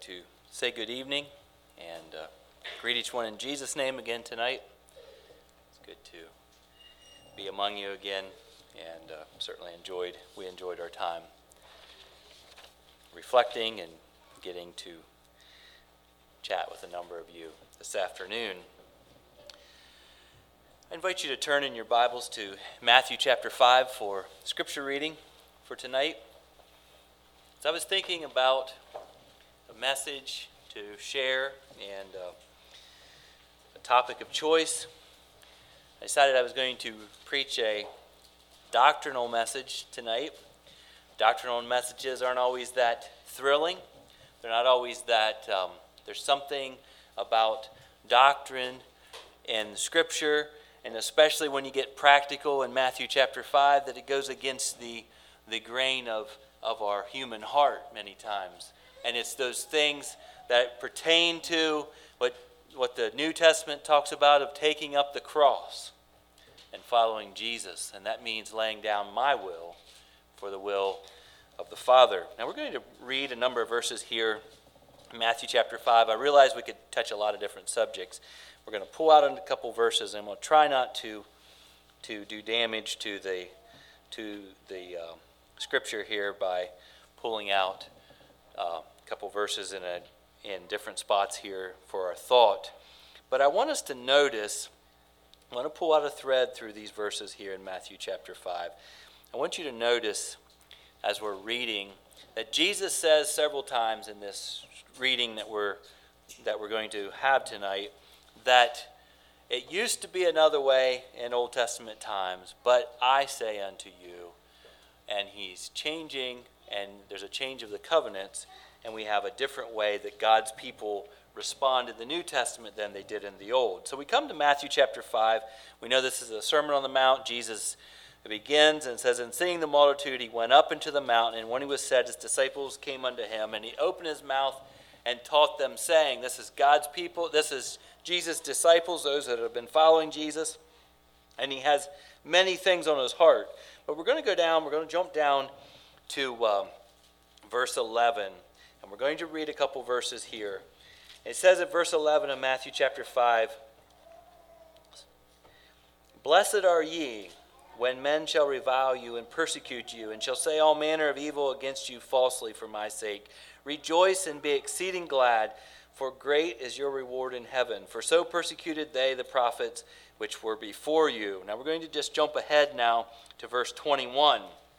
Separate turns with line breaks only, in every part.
to say good evening and greet each one in Jesus' name again tonight. It's good to be among you again, and certainly we enjoyed our time reflecting and getting to chat with a number of you this afternoon. I invite you to turn in your Bibles to Matthew chapter 5 for scripture reading for tonight. As I was thinking about a message to share and a topic of choice, I decided I was going to preach a doctrinal message tonight. Doctrinal messages aren't always that thrilling. They're not always that, there's something about doctrine and Scripture, and especially when you get practical in Matthew chapter 5, that it goes against the grain of our human heart many times. And it's those things that pertain to what the New Testament talks about of taking up the cross and following Jesus. And that means laying down my will for the will of the Father. Now we're going to read a number of verses here in Matthew chapter 5. I realize we could touch a lot of different subjects. We're going to pull out a couple verses, and we'll try not to do damage to the scripture here by pulling out a couple verses in different spots here for our thought. But I want us to notice, I want to pull out a thread through these verses here in Matthew chapter 5. I want you to notice as we're reading that Jesus says several times in this reading that we're going to have tonight that it used to be another way in Old Testament times, but I say unto you. And he's changing, and there's a change of the covenants, and we have a different way that God's people respond in the New Testament than they did in the Old. So we come to Matthew chapter 5. We know this is a Sermon on the Mount. Jesus begins and says, "And seeing the multitude, he went up into the mountain, and when he was set, his disciples came unto him, and he opened his mouth and taught them, saying," this is God's people, this is Jesus' disciples, those that have been following Jesus, and he has many things on his heart. But we're going to jump down to verse 11, and we're going to read a couple verses here. It says in verse 11 of Matthew chapter 5, "Blessed are ye, when men shall revile you and persecute you, and shall say all manner of evil against you falsely for my sake. Rejoice and be exceeding glad, for great is your reward in heaven. For so persecuted they the prophets which were before you." Now we're going to just jump ahead now to verse 21.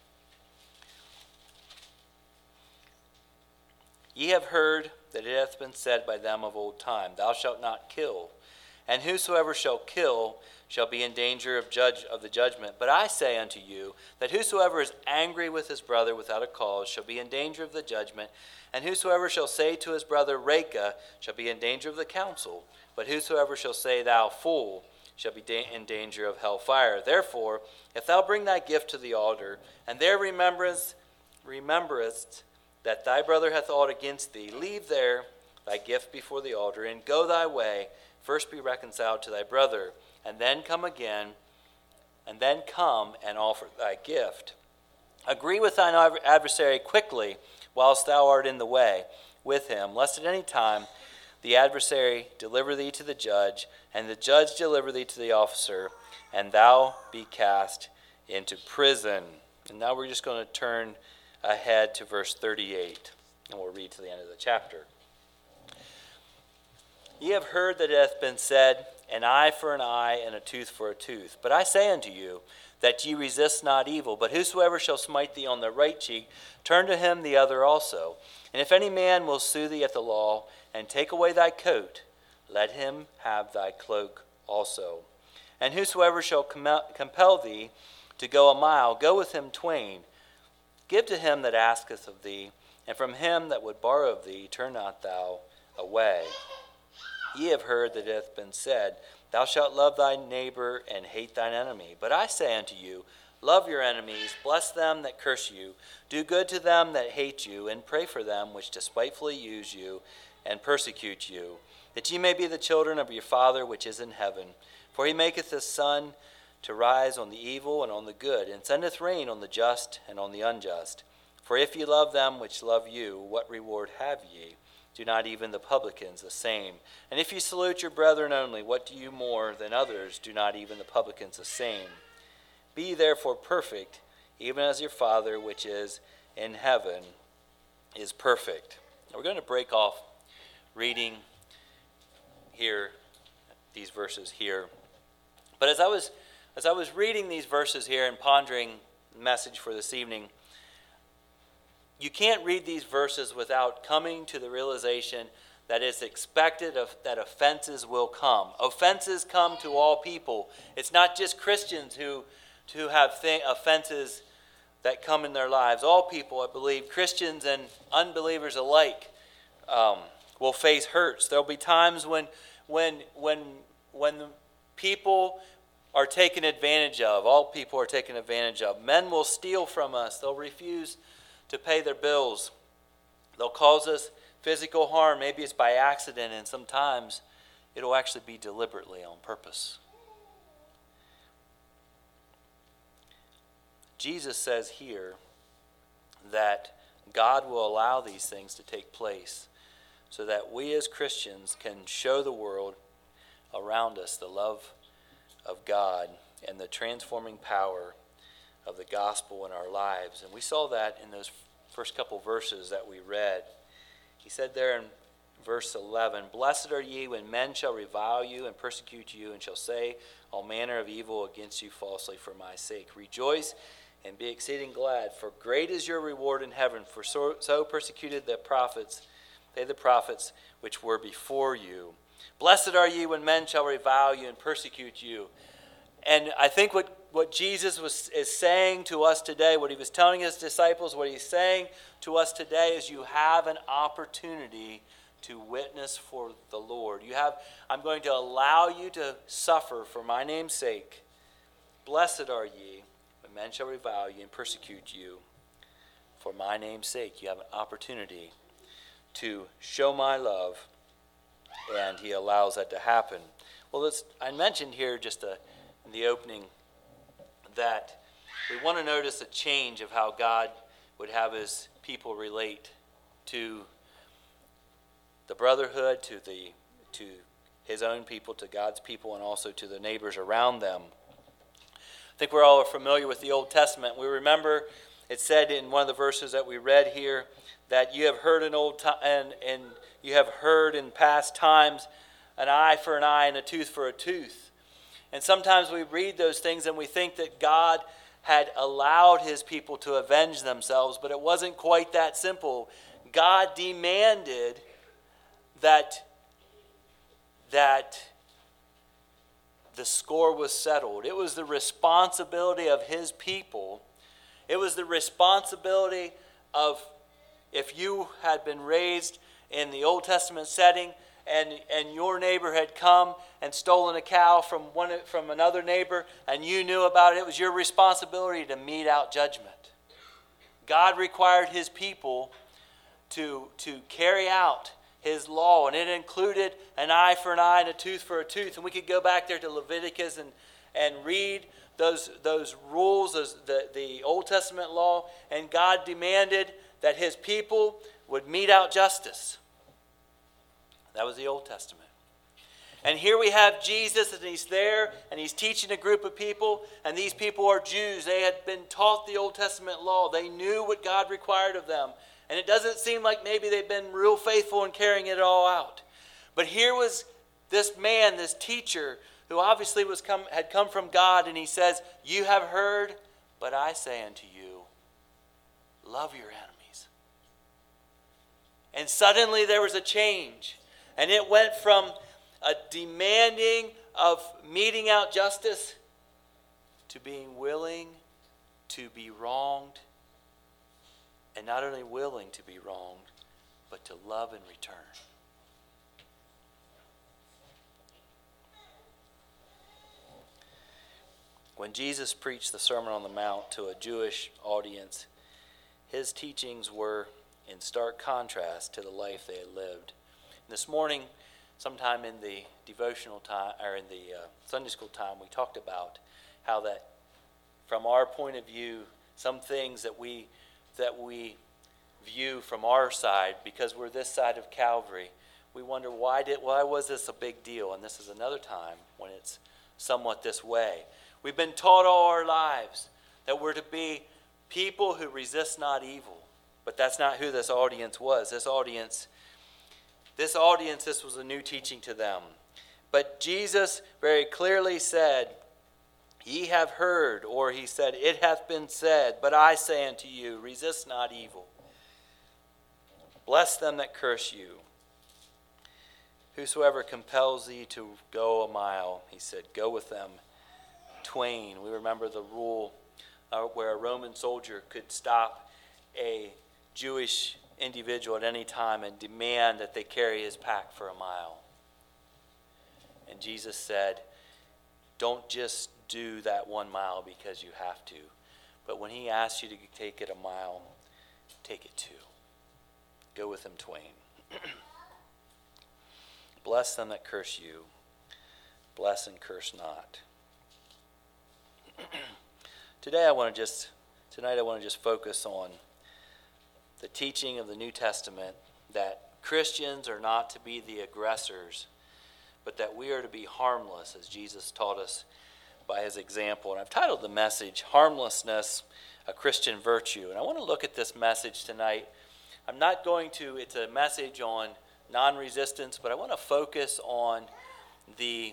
"Ye have heard that it hath been said by them of old time, Thou shalt not kill. And whosoever shall kill shall be in danger of the judgment. But I say unto you, that whosoever is angry with his brother without a cause shall be in danger of the judgment. And whosoever shall say to his brother, Raca, shall be in danger of the council. But whosoever shall say, Thou fool, shall be in danger of hell fire. Therefore, if thou bring thy gift to the altar, and there rememberest that thy brother hath aught against thee, leave there thy gift before the altar, and go thy way. First be reconciled to thy brother, and then come and offer thy gift. Agree with thine adversary quickly, whilst thou art in the way with him, lest at any time the adversary deliver thee to the judge, and the judge deliver thee to the officer, and thou be cast into prison." And now we're just going to turn ahead to verse 38, and we'll read to the end of the chapter. "Ye have heard that it hath been said, An eye for an eye, and a tooth for a tooth. But I say unto you, that ye resist not evil, but whosoever shall smite thee on the right cheek, turn to him the other also. And if any man will sue thee at the law, and take away thy coat, let him have thy cloak also. And whosoever shall compel thee to go a mile, go with him twain. Give to him that asketh of thee, and from him that would borrow of thee, turn not thou away. Ye have heard that it hath been said, Thou shalt love thy neighbor and hate thine enemy. But I say unto you, love your enemies, bless them that curse you, do good to them that hate you, and pray for them which despitefully use you and persecute you, that ye may be the children of your Father which is in heaven. For he maketh his sun to rise on the evil and on the good, and sendeth rain on the just and on the unjust. For if ye love them which love you, what reward have ye? do not even the publicans the same? And if you salute your brethren only, what do you more than others? Do not even the publicans the same? Be ye therefore perfect, even as your Father which is in heaven is perfect. Now we're going to break off reading here, these verses here. But as I was reading these verses here and pondering the message for this evening, you can't read these verses without coming to the realization that it's expected that offenses will come. Offenses come to all people. It's not just Christians who have offenses that come in their lives. All people, I believe, Christians and unbelievers alike, will face hurts. There'll be times when the people are taken advantage of. All people are taken advantage of. Men will steal from us. They'll refuse to pay their bills. They'll cause us physical harm. Maybe it's by accident, and sometimes it'll actually be deliberately on purpose. Jesus says here that God will allow these things to take place so that we as Christians can show the world around us the love of God and the transforming power of the gospel in our lives. And we saw that in those first couple verses that we read. He said there in verse 11, Blessed are ye when men shall revile you and persecute you and shall say all manner of evil against you falsely for my sake. Rejoice and be exceeding glad, for great is your reward in heaven. For so persecuted the prophets which were before you. Blessed are ye when men shall revile you and persecute you. And I think what Jesus is saying to us today, what he was telling his disciples, what he's saying to us today is you have an opportunity to witness for the Lord. I'm going to allow you to suffer for my name's sake. Blessed are ye when men shall revile you and persecute you for my name's sake. You have an opportunity to show my love, and he allows that to happen. Well, I mentioned here just in the opening that we want to notice a change of how God would have his people relate to the brotherhood, to his own people, to God's people, and also to the neighbors around them. I think we're all familiar with the Old Testament. We remember it said in one of the verses that we read here that you have heard and you have heard in past times an eye for an eye and a tooth for a tooth. And sometimes we read those things and we think that God had allowed his people to avenge themselves, but it wasn't quite that simple. God demanded that the score was settled. It was the responsibility of his people. It was the responsibility of, if you had been raised in the Old Testament setting and your neighbor had come and stolen a cow from another neighbor and you knew about it, it was your responsibility to mete out judgment. God required his people to carry out his law, and it included an eye for an eye and a tooth for a tooth. And we could go back there to Leviticus and read those rules, the Old Testament law, and God demanded that his people would mete out justice. That was the Old Testament. And here we have Jesus, and he's there, and he's teaching a group of people, and these people are Jews. They had been taught the Old Testament law. They knew what God required of them. And it doesn't seem like maybe they've been real faithful in carrying it all out. But here was this man, this teacher, who obviously had come from God, and he says, you have heard, but I say unto you, love your enemies. And suddenly there was a change. And it went from a demanding of meting out justice to being willing to be wronged. And not only willing to be wronged, but to love in return. When Jesus preached the Sermon on the Mount to a Jewish audience, his teachings were in stark contrast to the life they had lived. This morning, sometime in the devotional time, or in the Sunday school time, we talked about how that, from our point of view, some things that we view from our side, because we're this side of Calvary, we wonder why was this a big deal? And this is another time when it's somewhat this way. We've been taught all our lives that we're to be people who resist not evil. But that's not who this audience was. This audience, this was a new teaching to them. But Jesus very clearly said, ye have heard, or he said, it hath been said, but I say unto you, resist not evil. Bless them that curse you. Whosoever compels thee to go a mile, he said, go with them twain. We remember the rule where a Roman soldier could stop a Jewish individual at any time and demand that they carry his pack for a mile. And Jesus said, don't just do that 1 mile because you have to. But when he asks you to take it a mile, take it 2. Go with them twain. Bless them that curse you. Bless and curse not. Tonight I want to just focus on the teaching of the New Testament that Christians are not to be the aggressors, but that we are to be harmless, as Jesus taught us by his example. And I've titled the message, Harmlessness, a Christian Virtue. And I want to look at this message tonight. It's a message on non-resistance, but I want to focus on the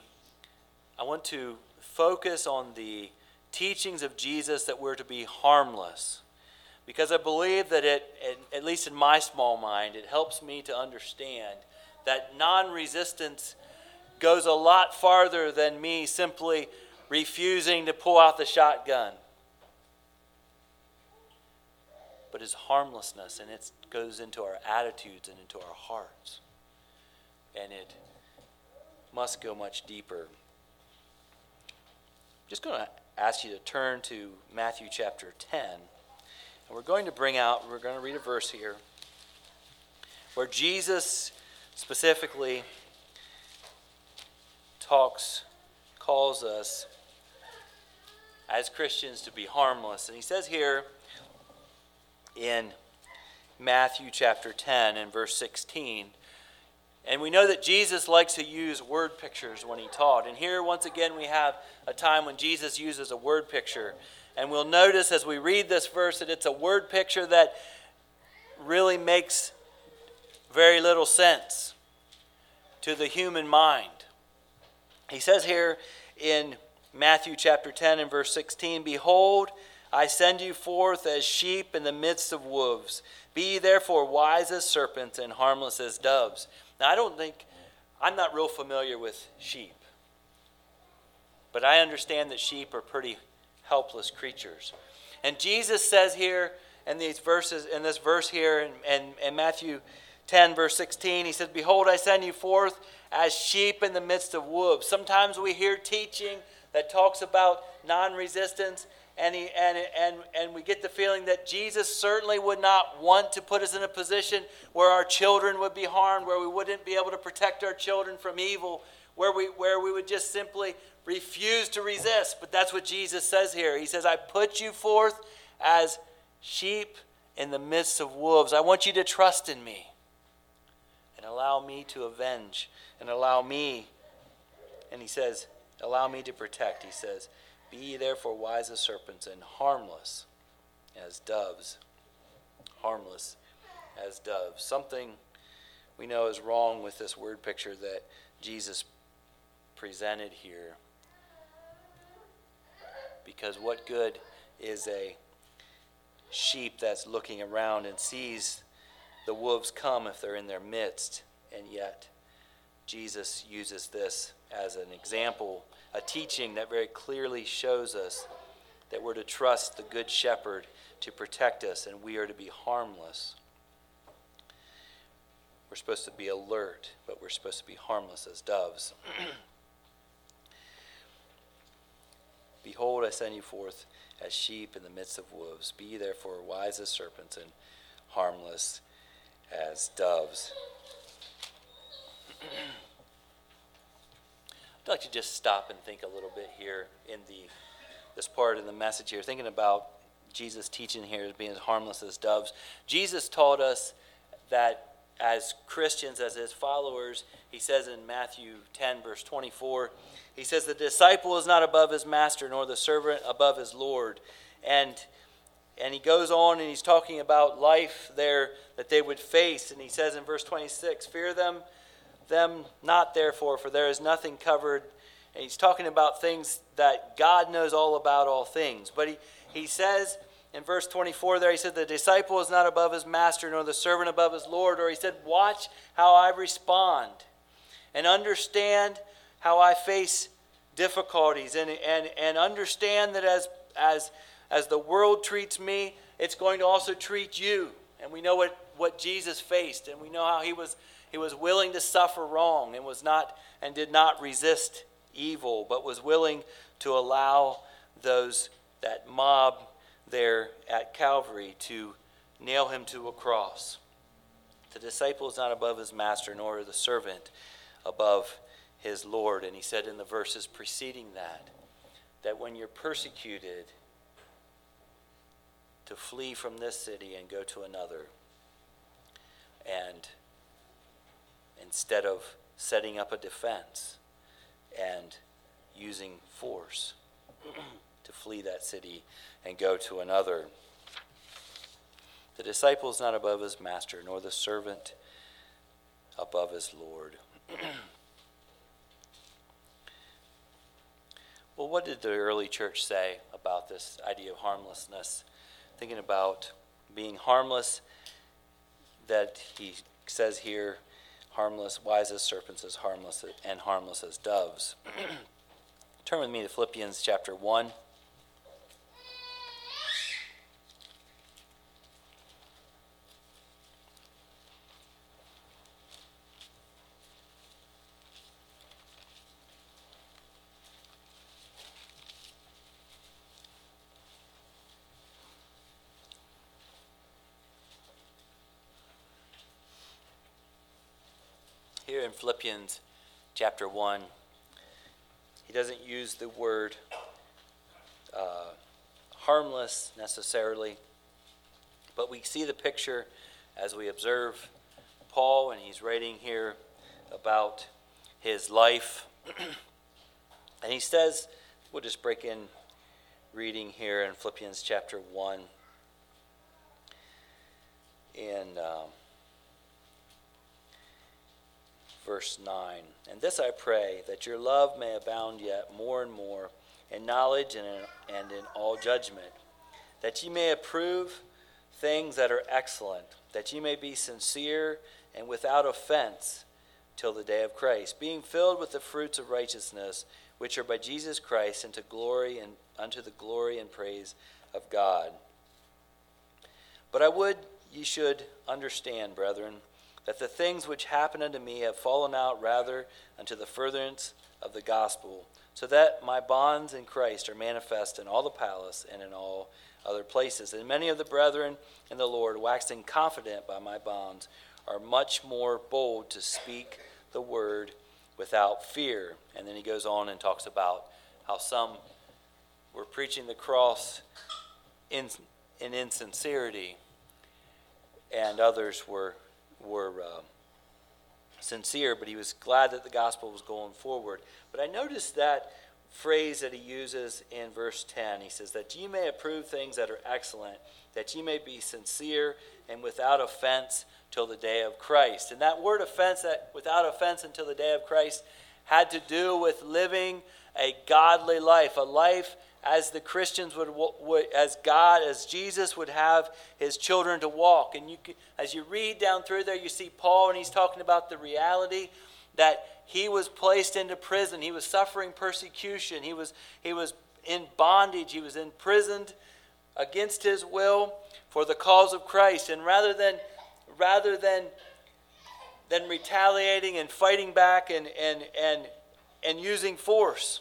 teachings of Jesus that we're to be harmless. Because I believe that at least in my small mind, it helps me to understand that non-resistance goes a lot farther than me simply refusing to pull out the shotgun. But it's harmlessness, and it goes into our attitudes and into our hearts. And it must go much deeper. I'm just going to ask you to turn to Matthew chapter 10. And we're going to read a verse here where Jesus specifically calls us as Christians to be harmless. And he says here in Matthew chapter 10 and verse 16, and we know that Jesus likes to use word pictures when he taught. And here once again we have a time when Jesus uses a word picture. And we'll notice as we read this verse that it's a word picture that really makes very little sense to the human mind. He says here in Matthew chapter 10 and verse 16, behold, I send you forth as sheep in the midst of wolves. Be ye therefore wise as serpents and harmless as doves. Now I'm not real familiar with sheep. But I understand that sheep are pretty helpless creatures. And Jesus says here in this verse here in Matthew 10 verse 16, he says, behold, I send you forth as sheep in the midst of wolves. Sometimes we hear teaching that talks about non-resistance, and we get the feeling that Jesus certainly would not want to put us in a position where our children would be harmed, where we wouldn't be able to protect our children from evil, where we would just simply refuse to resist. But that's what Jesus says here. He says, I put you forth as sheep in the midst of wolves. I want you to trust in me and allow me to avenge and allow me, and he says, allow me to protect. He says, be ye therefore wise as serpents and harmless as doves. Harmless as doves. Something we know is wrong with this word picture that Jesus presented here. Because what good is a sheep that's looking around and sees the wolves come if they're in their midst? And yet Jesus uses this as an example, a teaching that very clearly shows us that we're to trust the good shepherd to protect us, and we are to be harmless. We're supposed to be alert, but we're supposed to be harmless as doves. Behold, I send you forth as sheep in the midst of wolves. Be ye therefore wise as serpents and harmless as doves. I'd like to just stop and think a little bit here in this part of the message here, thinking about Jesus' teaching here is being as harmless as doves. Jesus taught us that as Christians, as his followers, he says in Matthew 10, verse 24, he says, the disciple is not above his master, nor the servant above his Lord. And he goes on and he's talking about life there that they would face. And he says in verse 26, fear them not therefore, for there is nothing covered. And he's talking about things that God knows all about all things. But he says in verse 24 there, he said, the disciple is not above his master, nor the servant above his Lord. Or he said, watch how I respond and understand how I face difficulties, and understand that as the world treats me, it's going to also treat you. And we know what Jesus faced, and we know how he was willing to suffer wrong and did not resist evil, but was willing to allow that mob there at Calvary to nail him to a cross. The disciple is not above his master, nor the servant above his Lord. And he said in the verses preceding that when you're persecuted, to flee from this city and go to another. And instead of setting up a defense and using force to flee that city and go to another. The disciple is not above his master, nor the servant above his Lord. Well, what did the early church say about this idea of harmlessness? Thinking about being harmless, that he says here, harmless, wise as serpents, as harmless and harmless as doves. Turn with me to Philippians chapter 1. Here in Philippians chapter 1, he doesn't use the word harmless necessarily, but we see the picture as we observe Paul, and he's writing here about his life. And he says, we'll just break in reading here in Philippians chapter 1 in verse 9. And this I pray, that your love may abound yet more and more in knowledge and in all judgment, that ye may approve things that are excellent, that ye may be sincere and without offense till the day of Christ, being filled with the fruits of righteousness, which are by Jesus Christ, unto the glory and praise of God. But I would ye should understand, brethren, that the things which happened unto me have fallen out rather unto the furtherance of the gospel, so that my bonds in Christ are manifest in all the palace and in all other places. And many of the brethren in the Lord, waxing confident by my bonds, are much more bold to speak the word without fear. And then he goes on and talks about how some were preaching the cross in insincerity, and others were sincere, but he was glad that the gospel was going forward. But I noticed that phrase that he uses in verse 10. He says, that ye may approve things that are excellent, that ye may be sincere and without offense till the day of Christ. And that word offense, that without offense until the day of Christ, had to do with living a godly life, a life as the Christians as Jesus would have his children to walk. And as you read down through there, you see Paul, and he's talking about the reality that he was placed into prison. He was suffering persecution. He was in bondage. He was imprisoned against his will for the cause of Christ. And rather than retaliating and fighting back and using force,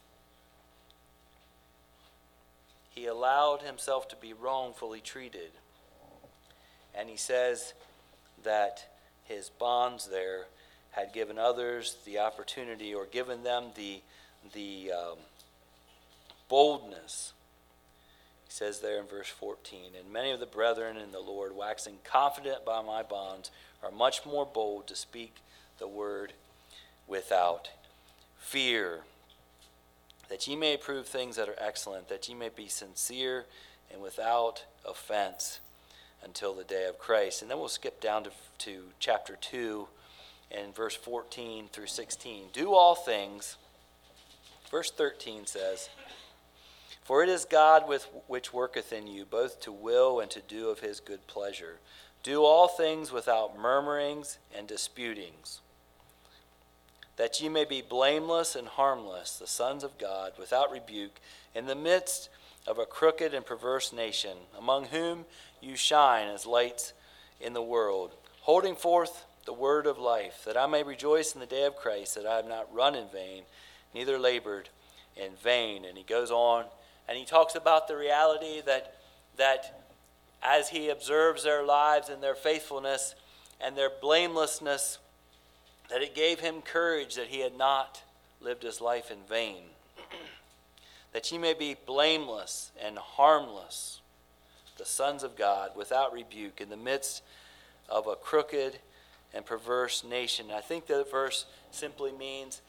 he allowed himself to be wrongfully treated. And he says that his bonds there had given others the opportunity, or given them the boldness. He He says there in verse 14, and many of the brethren in the Lord, waxing confident by my bonds, are much more bold to speak the word without fear. That ye may approve things that are excellent, that ye may be sincere and without offense until the day of Christ. And then we'll skip down to chapter 2 and verse 14 through 16. Do all things, verse 13 says, for it is God which worketh in you, both to will and to do of his good pleasure. Do all things without murmurings and disputings, that ye may be blameless and harmless, the sons of God, without rebuke, in the midst of a crooked and perverse nation, among whom you shine as lights in the world, holding forth the word of life, that I may rejoice in the day of Christ, that I have not run in vain, neither labored in vain. And he goes on, and he talks about the reality that as he observes their lives and their faithfulness and their blamelessness, that it gave him courage that he had not lived his life in vain. That ye may be blameless and harmless, the sons of God, without rebuke, in the midst of a crooked and perverse nation. I think that verse simply means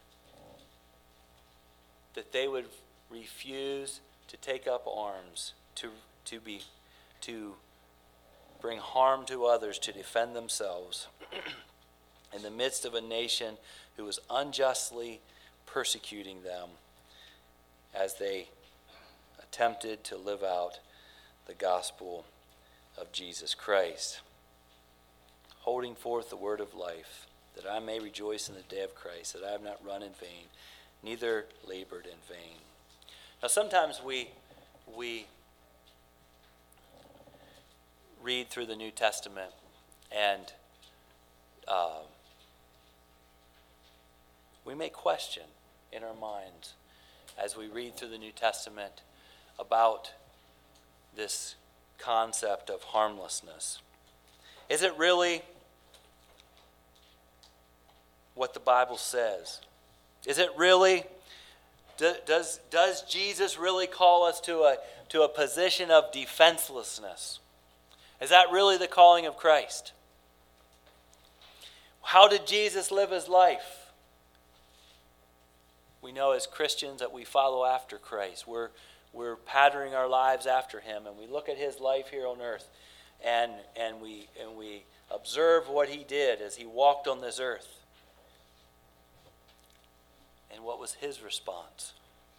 that they would refuse to take up arms, to bring harm to others, to defend themselves in the midst of a nation who was unjustly persecuting them as they attempted to live out the gospel of Jesus Christ. Holding forth the word of life, that I may rejoice in the day of Christ, that I have not run in vain, neither labored in vain. Now sometimes we read through the New Testament and we may question in our minds as we read through the New Testament about this concept of harmlessness. Is it really what the Bible says? Is it really, does Jesus really call us to a position of defenselessness? Is that really the calling of Christ? How did Jesus live his life? We know as Christians that we follow after Christ. We're patterning our lives after him, and we look at his life here on earth, and we observe what he did as he walked on this earth. And what was his response?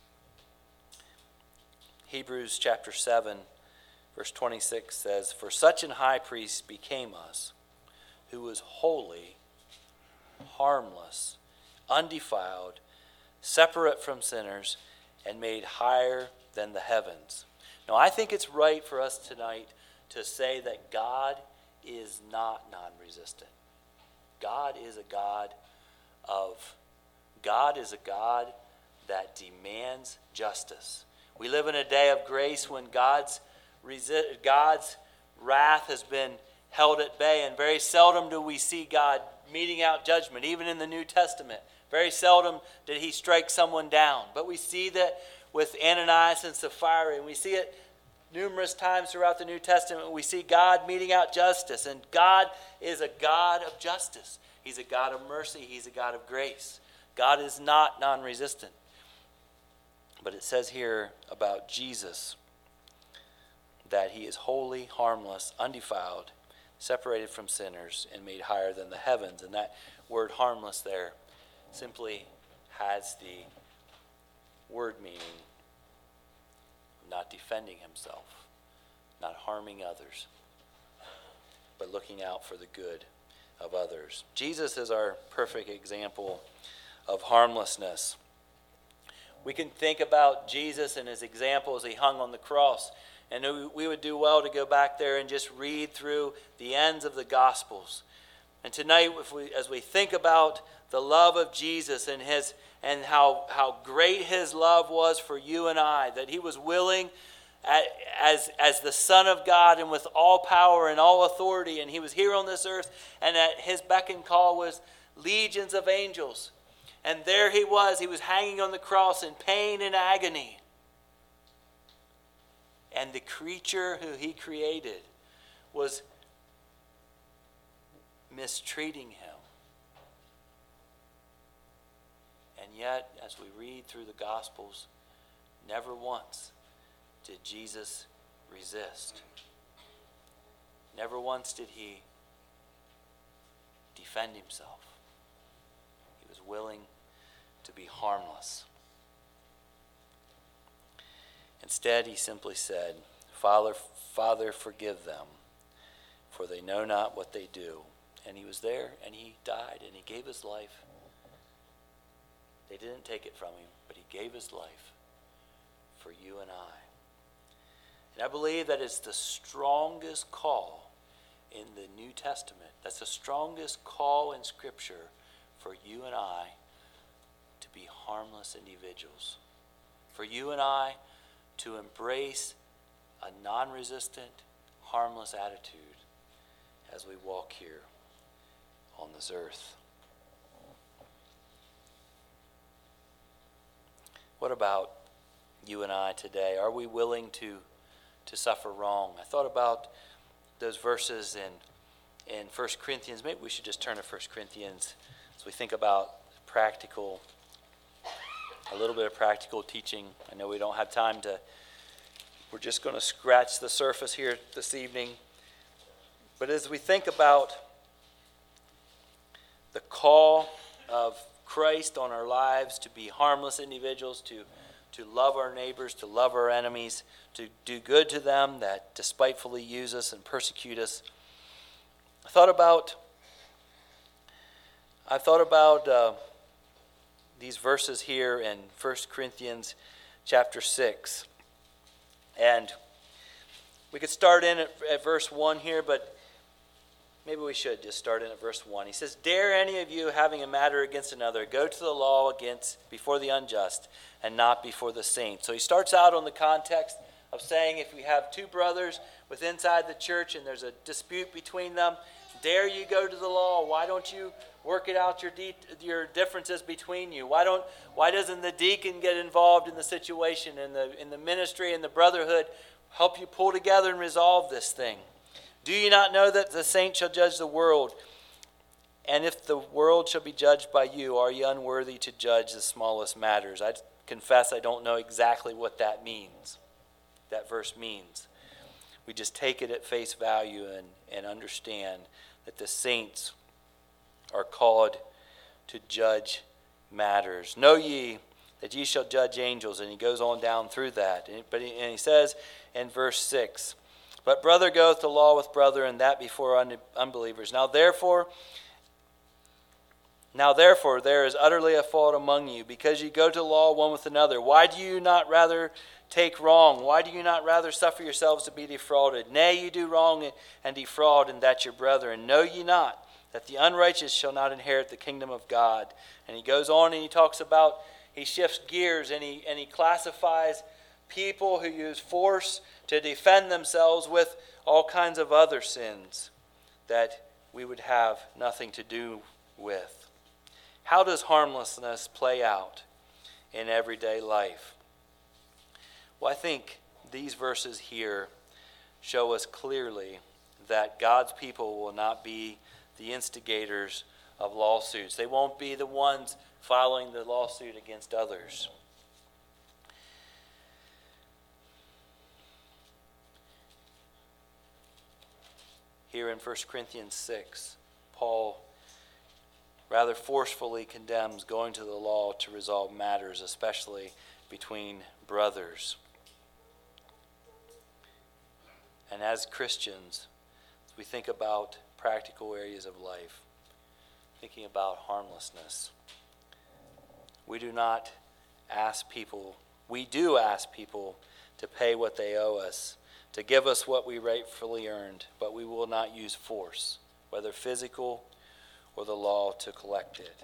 Hebrews chapter 7, verse 26 says, for such an high priest became us, who was holy, harmless, undefiled, separate from sinners, and made higher than the heavens. Now, I think it's right for us tonight to say that God is not non-resistant. God is a God that demands justice. We live in a day of grace when God's wrath has been held at bay, and very seldom do we see God meting out judgment, even in the New Testament. Very seldom did he strike someone down. But we see that with Ananias and Sapphira, and we see it numerous times throughout the New Testament. We see God meting out justice, and God is a God of justice. He's a God of mercy. He's a God of grace. God is not non-resistant. But it says here about Jesus that he is holy, harmless, undefiled, separated from sinners, and made higher than the heavens. And that word harmless there simply has the word meaning of not defending himself, not harming others, but looking out for the good of others. Jesus is our perfect example of harmlessness. We can think about Jesus and his example as he hung on the cross, and we would do well to go back there and just read through the ends of the Gospels. And tonight, as we think about the love of Jesus and how great his love was for you and I, that he was willing as the Son of God and with all power and all authority, and he was here on this earth, and at his beck and call was legions of angels. And there he was hanging on the cross in pain and agony. and the creature who he created was mistreating him. And yet, as we read through the Gospels, never once did Jesus resist. Never once did he defend himself. He was willing to be harmless. Instead, he simply said, Father, forgive them, for they know not what they do. And he was there, and he died, and he gave his life. They didn't take it from him, but he gave his life for you and I. And I believe that it's the strongest call in the New Testament. That's the strongest call in Scripture for you and I to be harmless individuals. For you and I to embrace a non-resistant, harmless attitude as we walk here on this earth. What about you and I today? Are we willing to suffer wrong? I thought about those verses in 1 Corinthians. Maybe we should just turn to 1 Corinthians as we think about a little bit of practical teaching. I know we don't have time we're just going to scratch the surface here this evening. But as we think about the call of Christ on our lives to be harmless individuals, to love our neighbors, to love our enemies, to do good to them that despitefully use us and persecute us, I thought about these verses here in 1 Corinthians chapter 6. And we could start in at verse 1 here, but maybe we should just start in at verse 1. He says, Dare any of you, having a matter against another, go to the law before the unjust, and not before the saints. So he starts out on the context of saying, if we have two brothers inside the church and there's a dispute between them, dare you go to the law? Why don't you work it out, your differences between you? Why doesn't the deacon get involved in the situation, in the ministry and the brotherhood, help you pull together and resolve this thing? Do you not know that the saints shall judge the world? And if the world shall be judged by you, are you unworthy to judge the smallest matters? I confess I don't know exactly what that means, that verse means. We just take it at face value and understand that the saints are called to judge matters. Know ye that ye shall judge angels. And he goes on down through that. And he says in verse 6, But brother goeth to law with brother, and that before unbelievers. Now therefore there is utterly a fault among you, because ye go to law one with another. Why do you not rather take wrong? Why do you not rather suffer yourselves to be defrauded? Nay, you do wrong and defraud, and that your brethren. Know ye not that the unrighteous shall not inherit the kingdom of God? And he goes on and he talks about, he shifts gears and he classifies people who use force to defend themselves with all kinds of other sins that we would have nothing to do with. How does harmlessness play out in everyday life? Well, I think these verses here show us clearly that God's people will not be the instigators of lawsuits. They won't be the ones filing the lawsuit against others. Here in 1 Corinthians 6, Paul rather forcefully condemns going to the law to resolve matters, especially between brothers. And as Christians, as we think about practical areas of life, thinking about harmlessness, we do ask people to pay what they owe us, to give us what we rightfully earned, but we will not use force, whether physical or the law, to collect it.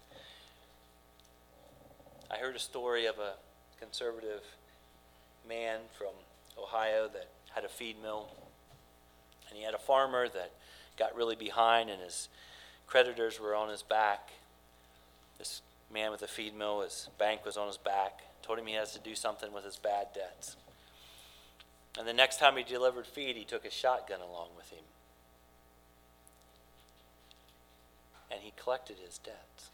I heard a story of a conservative man from Ohio that had a feed mill, and he had a farmer that got really behind and his creditors were on his back. This man with a feed mill, his bank was on his back, told him he has to do something with his bad debts. And the next time he delivered feed, he took a shotgun along with him. And he collected his debts.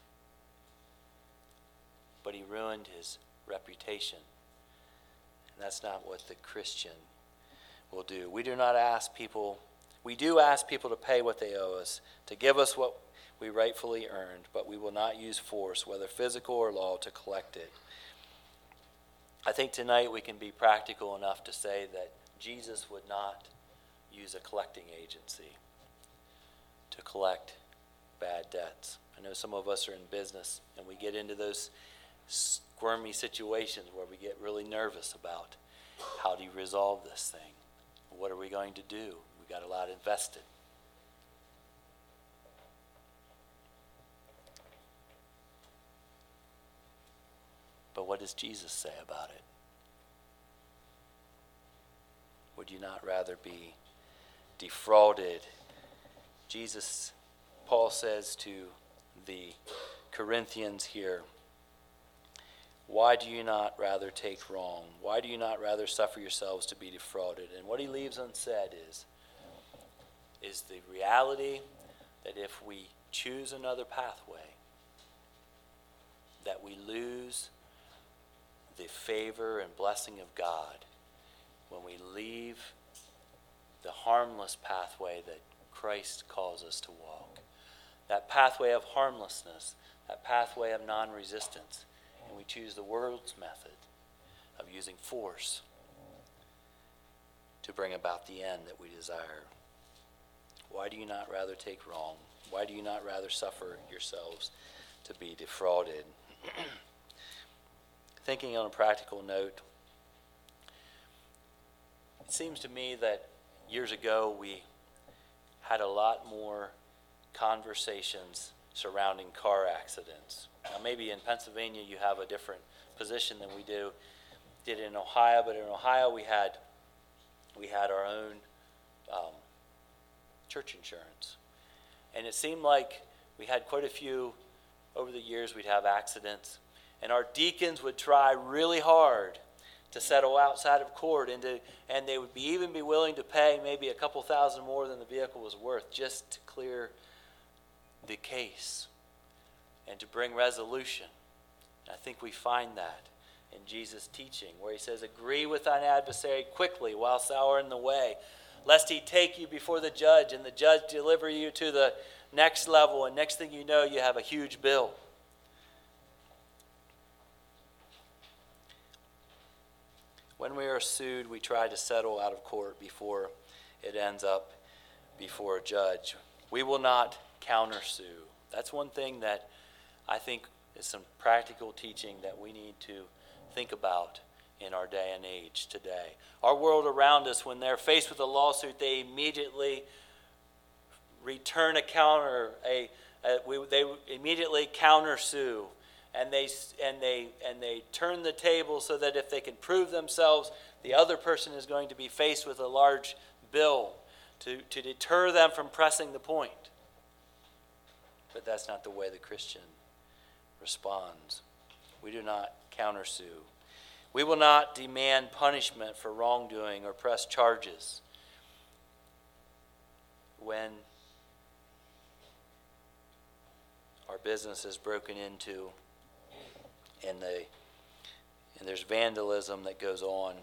But he ruined his reputation. And that's not what the Christian will do. We do ask people to pay what they owe us, to give us what we rightfully earned, but we will not use force, whether physical or law, to collect it. I think tonight we can be practical enough to say that Jesus would not use a collecting agency to collect bad debts. I know some of us are in business and we get into those squirmy situations where we get really nervous about how do you resolve this thing? What are we going to do? We got a lot invested. But what does Jesus say about it? Would you not rather be defrauded? Paul says to the Corinthians here, why do you not rather take wrong? Why do you not rather suffer yourselves to be defrauded? And what he leaves unsaid is the reality that if we choose another pathway, that we lose the favor and blessing of God when we leave the harmless pathway that Christ calls us to walk. That pathway of harmlessness, that pathway of non-resistance. And we choose the world's method of using force to bring about the end that we desire. Why do you not rather take wrong? Why do you not rather suffer yourselves to be defrauded? Thinking on a practical note, it seems to me that years ago we had a lot more conversations surrounding car accidents. Now maybe in Pennsylvania you have a different position than we did in Ohio, but in Ohio we had our own church insurance. And it seemed like we had quite a few over the years. We'd have accidents, and our deacons would try really hard to settle outside of court, and they would even be willing to pay maybe a couple thousand more than the vehicle was worth just to clear the case and to bring resolution. And I think we find that in Jesus' teaching, where he says, agree with thine adversary quickly whilst thou art in the way, lest he take you before the judge, and the judge deliver you to the next level, and next thing you know, you have a huge bill. When we are sued, we try to settle out of court before it ends up before a judge. We will not countersue. That's one thing that I think is some practical teaching that we need to think about in our day and age today. Our world around us, when they're faced with a lawsuit, they immediately return a counter. They immediately countersue, and they turn the table so that if they can prove themselves, the other person is going to be faced with a large bill to deter them from pressing the point. But that's not the way the Christian responds. We do not countersue. We will not demand punishment for wrongdoing or press charges when our business is broken into and there's vandalism that goes on.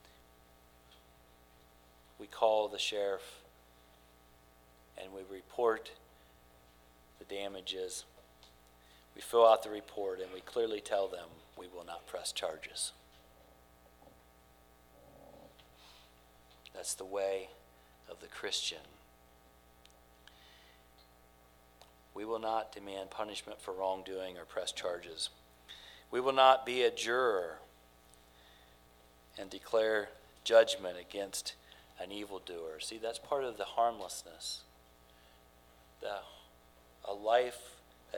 We call the sheriff and we report the damages. We fill out the report and we clearly tell them we will not press charges. That's the way of the Christian. We will not demand punishment for wrongdoing or press charges. We will not be a juror and declare judgment against an evildoer. See, that's part of the harmlessness. A life that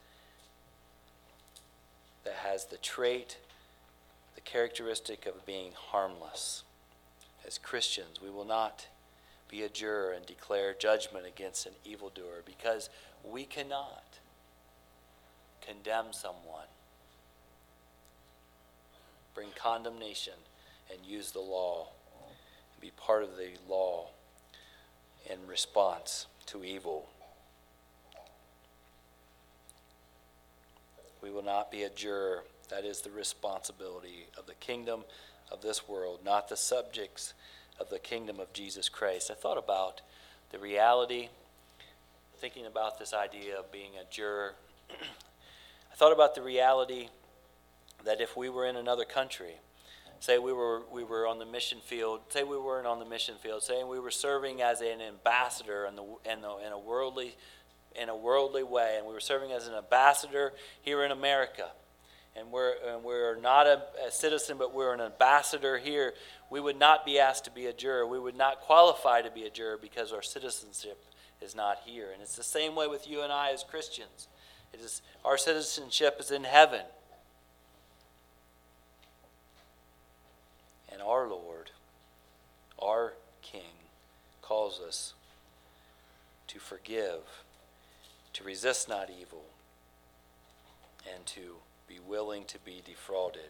has the trait, the characteristic of being harmless. As Christians, we will not be a juror and declare judgment against an evildoer, because we cannot condemn someone, bring condemnation, and use the law, be part of the law in response to evil. We will not be a juror. That is the responsibility of the kingdom of this world, not the subjects of the kingdom of Jesus Christ. I thought about the reality, thinking about this idea of being a juror. I thought about the reality that if we were in another country, say we were on the mission field, say we weren't on the mission field, say we were serving as an ambassador in a worldly way, and we were serving as an ambassador here in America, and we're not a citizen, but we're an ambassador here, we would not be asked to be a juror. We would not qualify to be a juror because our citizenship is not here. And it's the same way with you and I as Christians. Our citizenship is in heaven. And our Lord, our King, calls us to forgive, to resist not evil, and to be willing to be defrauded.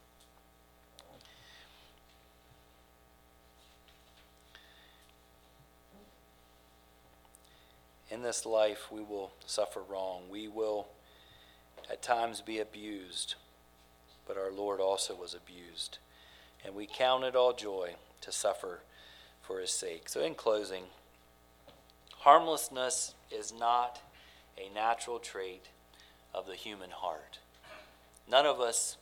In this life, we will suffer wrong. We will at times be abused, but our Lord also was abused. And we count it all joy to suffer for his sake. So in closing, harmlessness is not a natural trait of the human heart. None of us,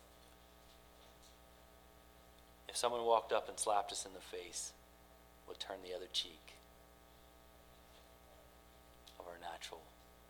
if someone walked up and slapped us in the face, would turn the other cheek of our natural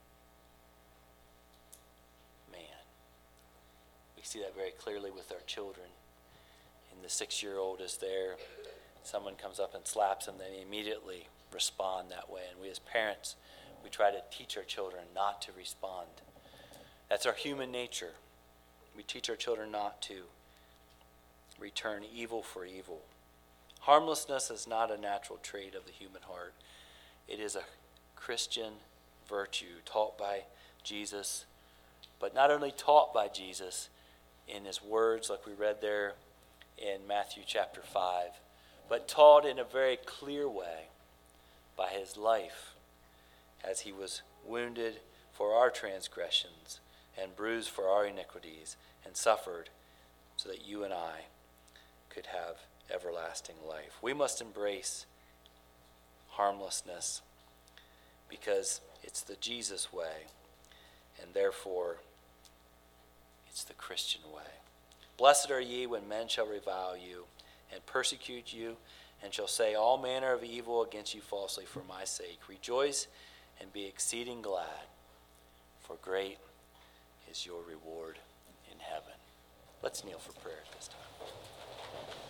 man. We see that very clearly with our children. And the 6-year-old is there. Someone comes up and slaps them, they immediately respond that way. And we as parents, we try to teach our children not to respond. That's our human nature. We teach our children not to return evil for evil. Harmlessness is not a natural trait of the human heart. It is a Christian virtue taught by Jesus, but not only taught by Jesus in his words like we read there in Matthew chapter 5, but taught in a very clear way by his life as he was wounded for our transgressions and bruised for our iniquities and suffered so that you and I could have everlasting life. We must embrace harmlessness because it's the Jesus way, and therefore it's the Christian way. Blessed are ye when men shall revile you and persecute you, and shall say all manner of evil against you falsely for my sake. Rejoice and be exceeding glad, for great is your reward in heaven. Let's kneel for prayer at this time.